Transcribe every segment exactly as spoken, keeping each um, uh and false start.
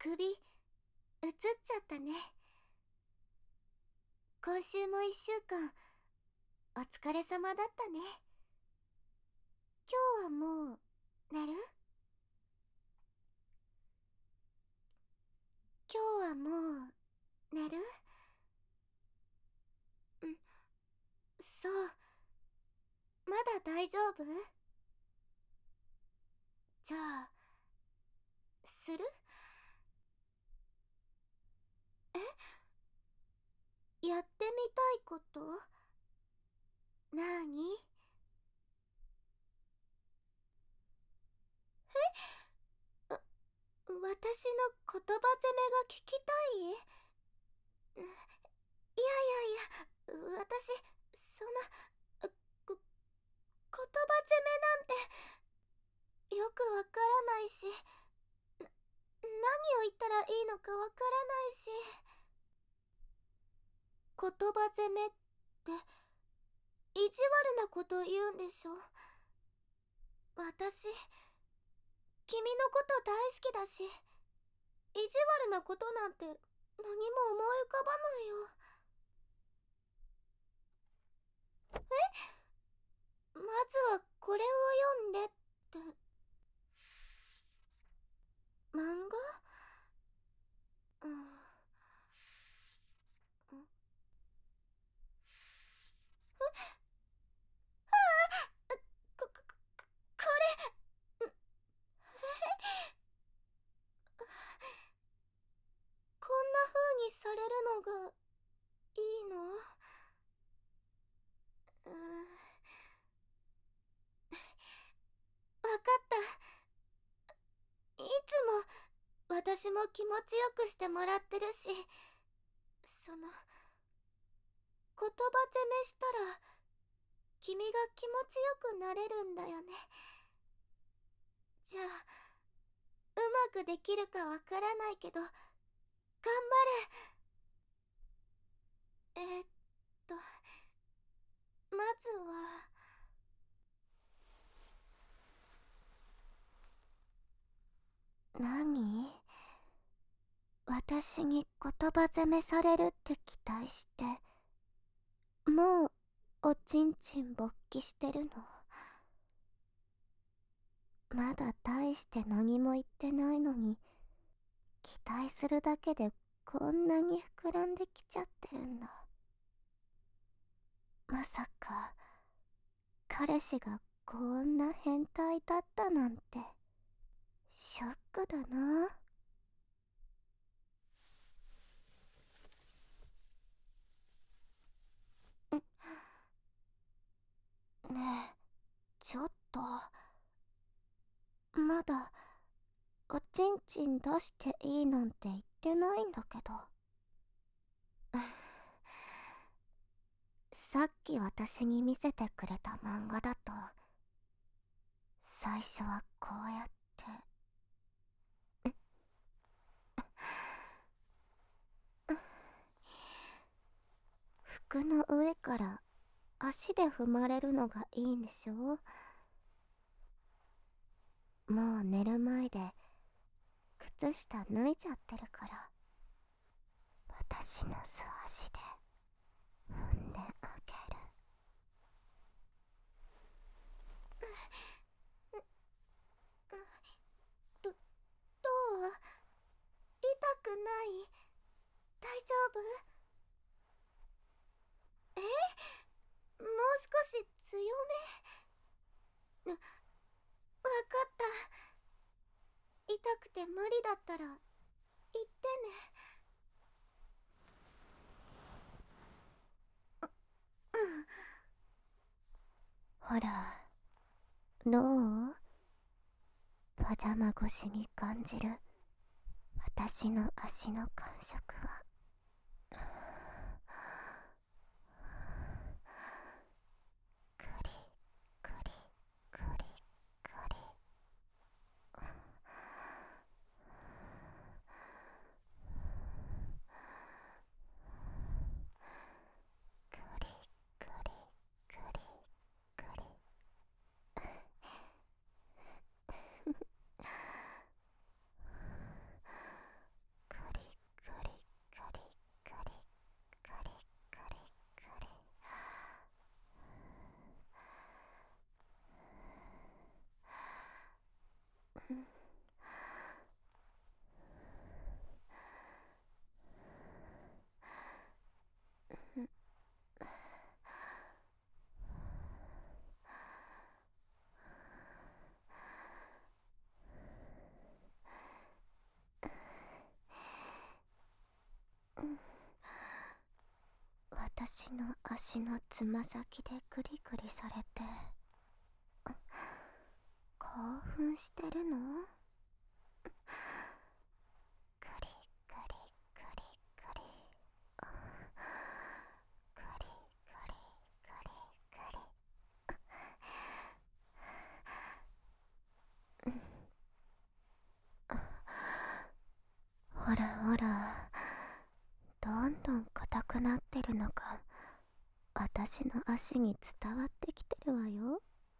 首、映っちゃったね。今週も一週間、お疲れ様だったね。今日はもう、寝る？今日はもう、寝る？うん、そう。まだ大丈夫？じゃあ、する？え？やってみたいこと？なーに？え？私の言葉攻めが聞きたい？いやいやいや、私、そんな、こ、言葉攻めなんて、よくわからないし、な、何を言ったらいいのかわからないし。言葉攻めって、意地悪なこと言うんでしょ？私、君のこと大好きだし、意地悪なことなんて何も思い浮かばないよ。まずはこれを読んでって。漫画？うん。ん？こ、こ、これ、ん、こんな風にされるのがいいの？うーん。わかった。いつも私も気持ちよくしてもらってるし、その、言葉攻めしたら君が気持ちよくなれるんだよね。じゃあ、うまくできるかわからないけど、頑張れ。えーっと、まずは、何？私に言葉攻めされるって期待して、もう、おちんちん勃起してるの？まだ大して何も言ってないのに、期待するだけでこんなに膨らんできちゃってるんだ。まさか、彼氏がこんな変態だったなんて、ショックだな。ねえ、ちょっと、まだ、おちんちん出していいなんて言ってないんだけど。さっき私に見せてくれた漫画だと、最初はこうやって、服の上から足で踏まれるのがいいんでしょ？もう寝る前で靴下脱いじゃってるから、私の素足で踏んであげる。ど、どう？痛くない？大丈夫？え？もう少し強め？わかった。痛くて無理だったら言ってね。ほら、どう？パジャマ越しに感じる私の足の感触は。クリクリクリクリ。クリクリクリクリ。 私の足のつま先でグリグリされて興奮してるの？グリグリグリグリグリグリグリグリグリ。ほらほら、どんどん硬くなってるのが私の足に伝わってきてるわよ。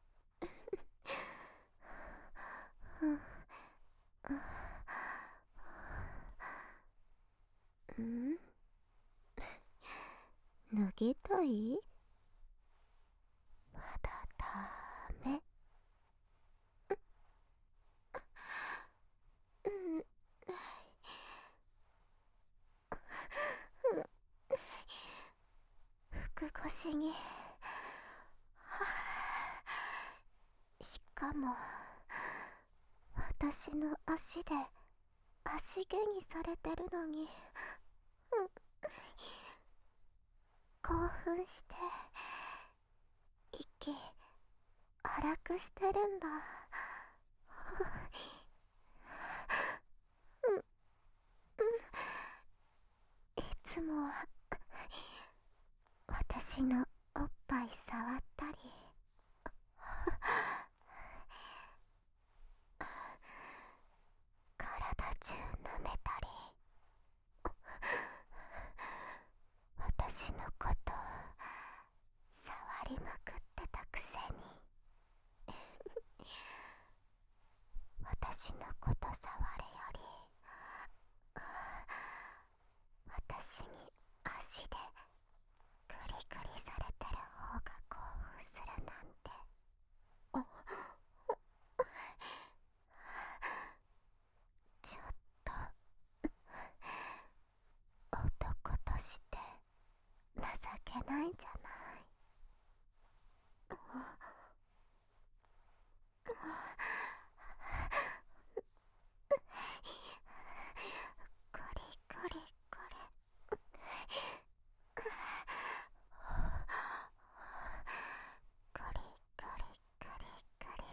ん？脱ぎたい？まだダメ。服越しに、しかも私の足で足毛にされてるのに興奮して息荒くしてるんだ。いつもは私のおっぱい触ったり体中舐めたり私のこと触りまくってたくせに私のこと触れより私に足でグリグリされてる方が興奮するなんて。ちょっと男として情けないんじゃない？ゴリゴリゴリゴリゴリゴリゴリ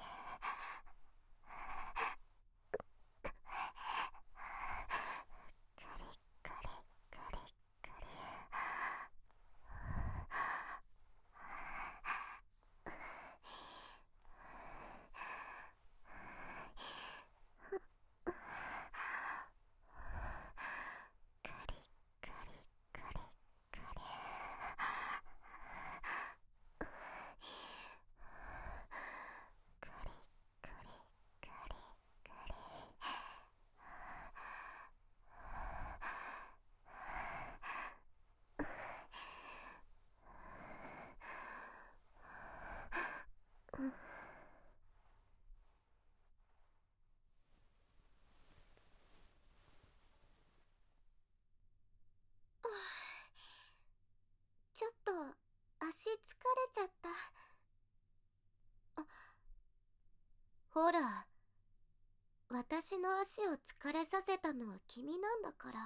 ちょっと足疲れちゃった。あ、ほら、私の足を疲れさせたのは君なんだから。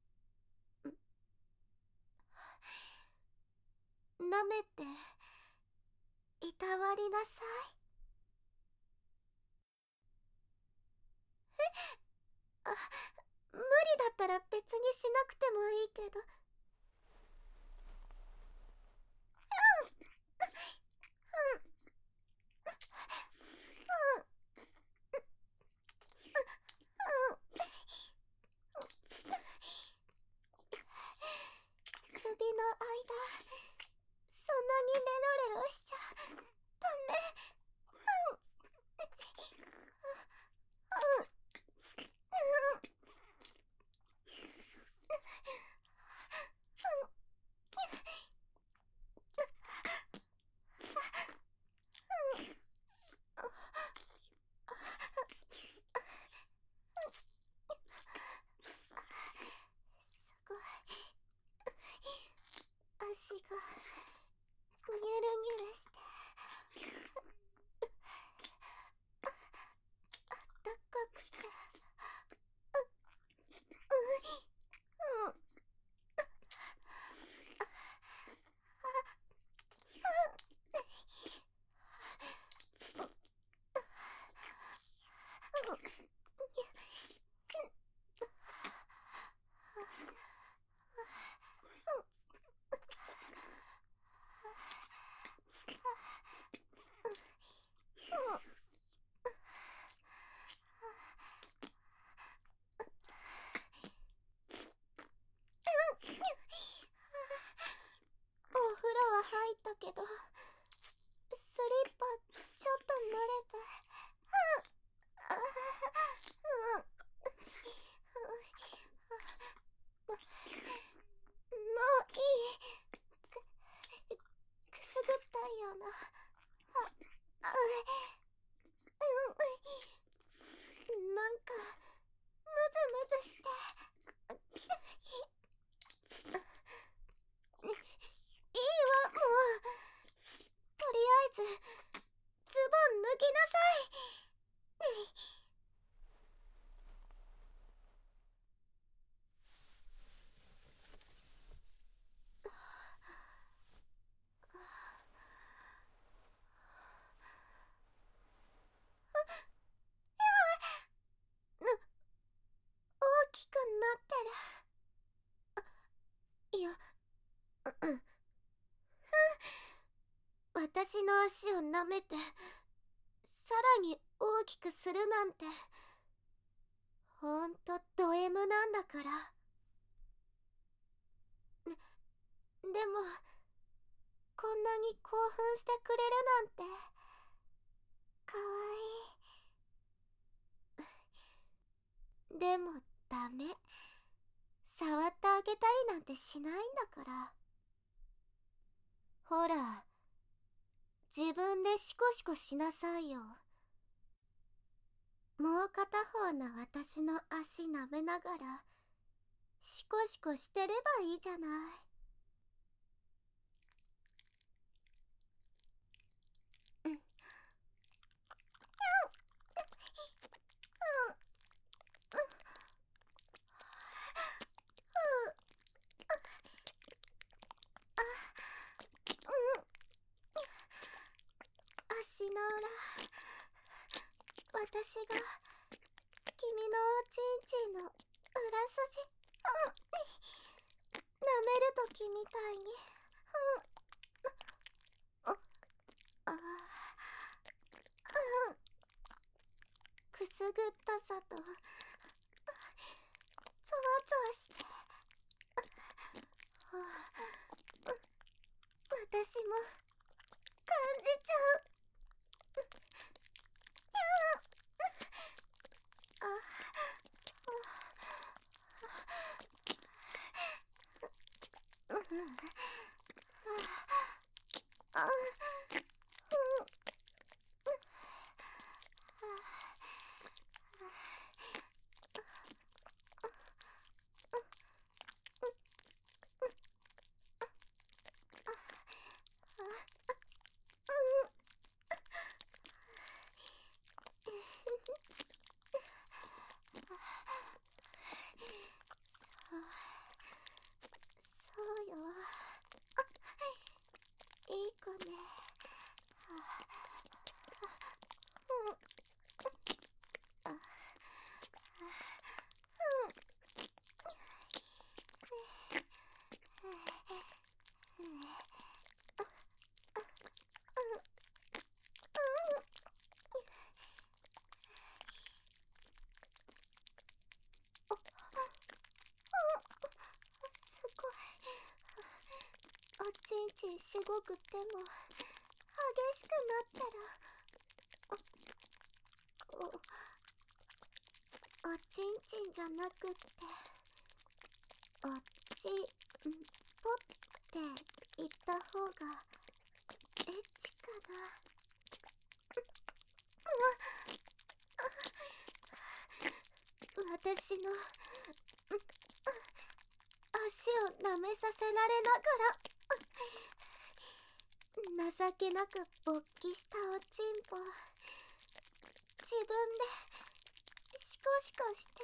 舐めていたわりなさい。あ、無理だったら別にしなくてもいいけど。首の間、そんなにレロレロしちゃダメ。足がニュルニュルしてあったかくてうう私の足を舐めてさらに大きくするなんて、ほんとド M なんだから。で、でもこんなに興奮してくれるなんてかわいい。でもダメ、触ってあげたりなんてしないんだから。ほら、自分でシコシコしなさいよ。もう片方の私の足舐めながらシコシコしてればいいじゃない。うん。足の裏、私が君のおちんちんの裏筋、舐めるときみたいに、ああ、くすぐったさとゾワゾワして、私も感じちゃう。ああ、あ、そうよ、いい子ね。すごい。おちんちんしごくても激しくなったら、お、おちんちんじゃなくっておっちんぽって言った方がエッチかな。私の足を舐めさせられながら情けなく勃起したおちんぽ、自分でシコシコして、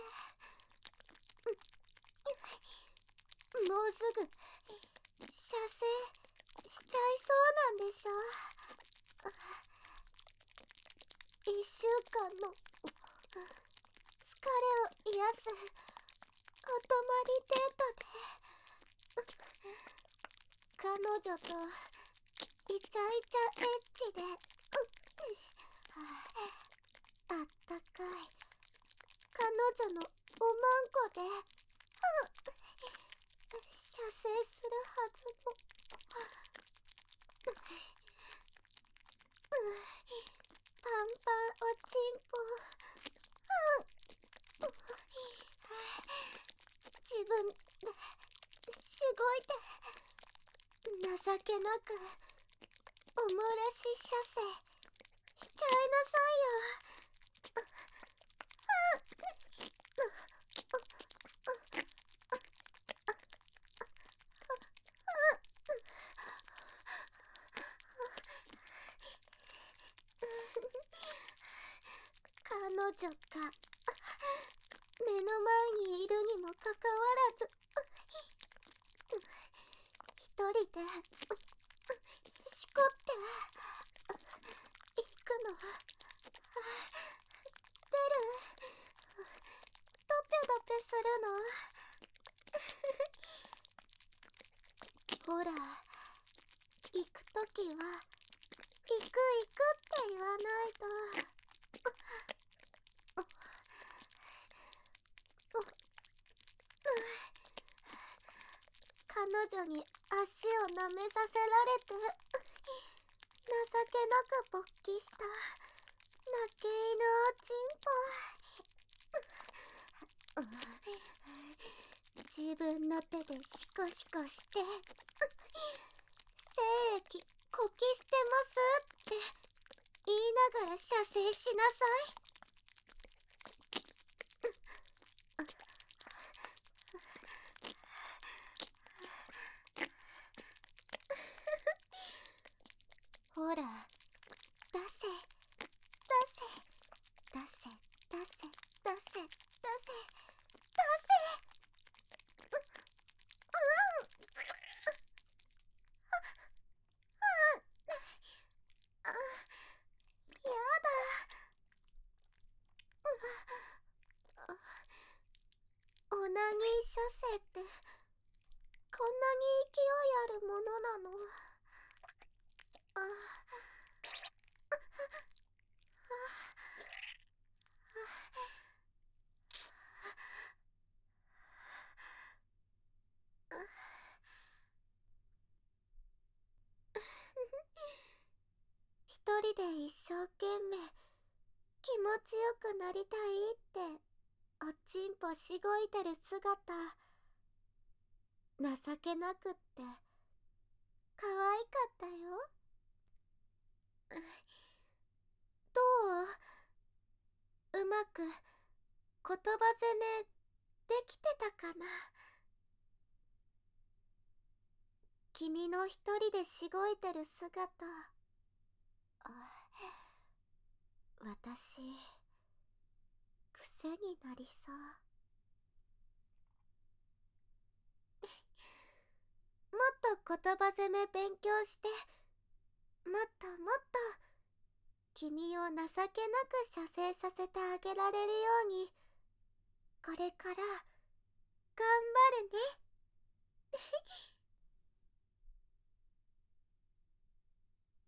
もうすぐ射精しちゃいそうなんでしょ。一週間の疲れを癒すお泊まりデートで彼女とイチャイチャエッチで、あったかい彼女のおまんこで射精するはずのパンパンおちんぽ、自分でしごいて情けなくおもらし射精しちゃいなさいよ。彼女が目の前にいるにもかかわらず一人でしこっていくの、出る、ドペドペするの。ほら、行くときは行く行くって言わないと。彼女に足を舐めさせられて情けなく勃起した泣け犬おちんぽ。自分の手でシコシコして精液こき捨てますって言いながら射精しなさい。ほら、出せ、出せ、出せ、出せ、出せ、出せ、出せ、う、うん、あ、やだ。オナニー射精ってこんなに勢いあるものなの？あ、一人で一生懸命気持ちよくなりたいっておちんぽしごいてる姿情けなくって可愛かったよ。どう？うまく言葉攻めできてたかな？君の一人でしごいてる姿、あ、私癖になりそう。もっと言葉攻め勉強してもっともっと君を情けなく射精させてあげられるようにこれから頑張るね。